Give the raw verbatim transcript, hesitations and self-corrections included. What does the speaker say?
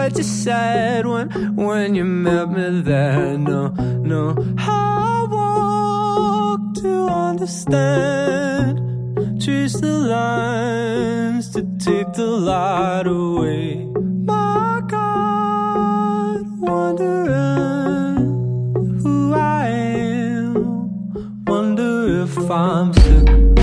what you said when, when you met me there. No, no, I walk to understand. Trace the lines to take the light away. My God, wondering who I am. Wonder if I'm sick.